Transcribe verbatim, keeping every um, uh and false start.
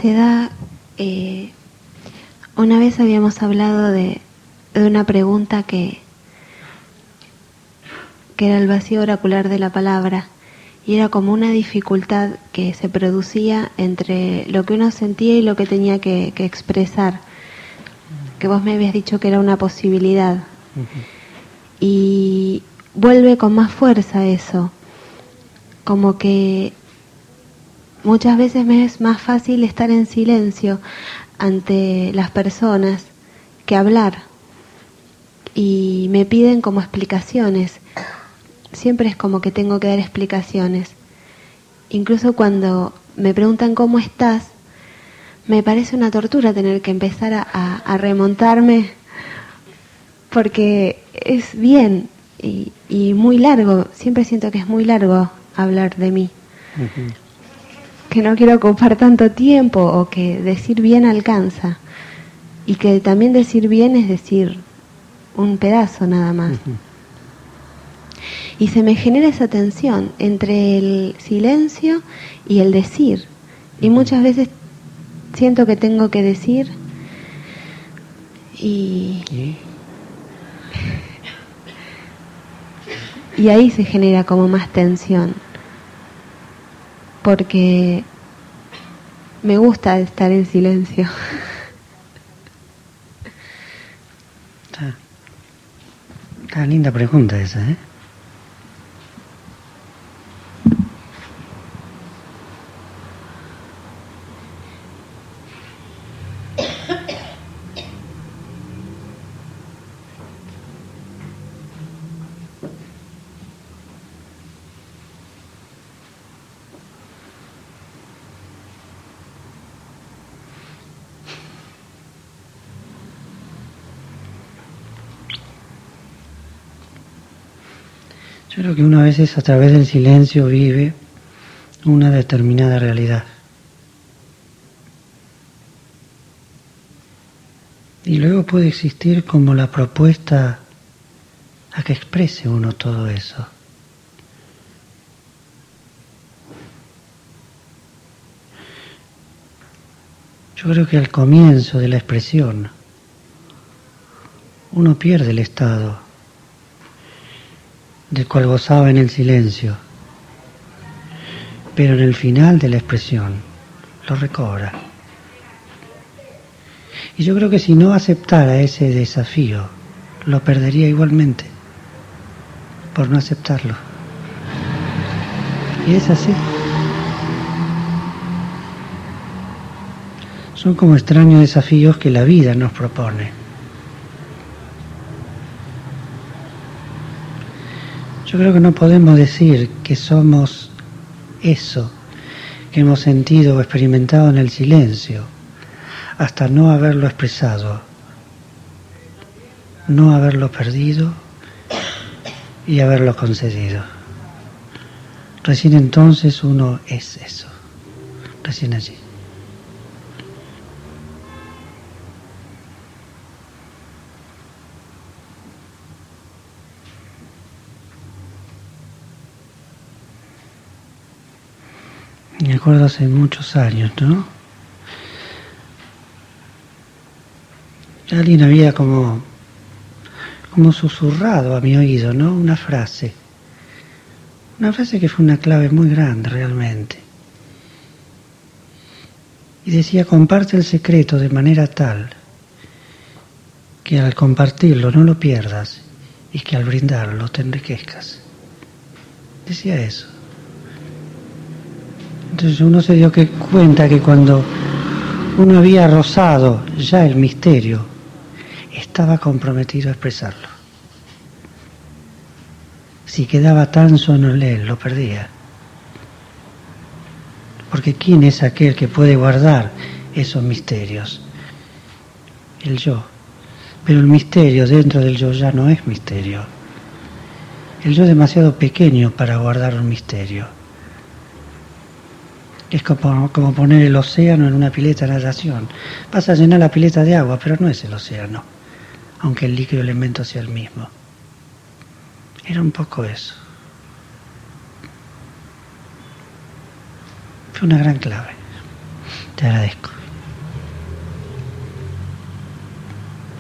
se da, eh, una vez habíamos hablado de, de una pregunta que, que era el vacío oracular de la palabra, y era como una dificultad que se producía entre lo que uno sentía y lo que tenía que, que expresar, que vos me habías dicho que era una posibilidad. Uh-huh. Y vuelve con más fuerza eso, como que muchas veces me es más fácil estar en silencio ante las personas que hablar, y me piden como explicaciones. Siempre es como que tengo que dar explicaciones. Incluso cuando me preguntan cómo estás, me parece una tortura tener que empezar a, a, a remontarme, porque es bien y, y muy largo. Siempre siento que es muy largo hablar de mí. Uh-huh. Que no quiero ocupar tanto tiempo, o que decir bien alcanza. Y que también decir bien es decir un pedazo nada más. Uh-huh. Y se me genera esa tensión entre el silencio y el decir. Y muchas veces siento que tengo que decir y... ¿Y? Y ahí se genera como más tensión. Porque me gusta estar en silencio. Está, está linda pregunta esa, ¿eh? Yo creo que uno a veces a través del silencio vive una determinada realidad. Y luego puede existir como la propuesta a que exprese uno todo eso. Yo creo que al comienzo de la expresión uno pierde el estado del cual gozaba en el silencio, pero en el final de la expresión lo recobra. Y yo creo que si no aceptara ese desafío, lo perdería igualmente, por no aceptarlo. Y es así. Son como extraños desafíos que la vida nos propone. Yo creo que no podemos decir que somos eso que hemos sentido o experimentado en el silencio hasta no haberlo expresado, no haberlo perdido y haberlo concedido. Recién entonces uno es eso, recién allí. Me acuerdo hace muchos años, ¿no? Alguien había como, como susurrado a mi oído, ¿no? Una frase. Una frase que fue una clave muy grande realmente. Y decía, comparte el secreto de manera tal que al compartirlo no lo pierdas y que al brindarlo te enriquezcas. Decía eso. Entonces uno se dio que cuenta que cuando uno había rozado ya el misterio, estaba comprometido a expresarlo. Si quedaba tan solo en él, lo perdía. Porque ¿quién es aquel que puede guardar esos misterios? El yo. Pero el misterio dentro del yo ya no es misterio. El yo es demasiado pequeño para guardar un misterio. Es como, como poner el océano en una pileta de natación. Vas a llenar la pileta de agua, pero no es el océano, aunque el líquido elemento sea el mismo. Era un poco eso. Fue una gran clave. Te agradezco.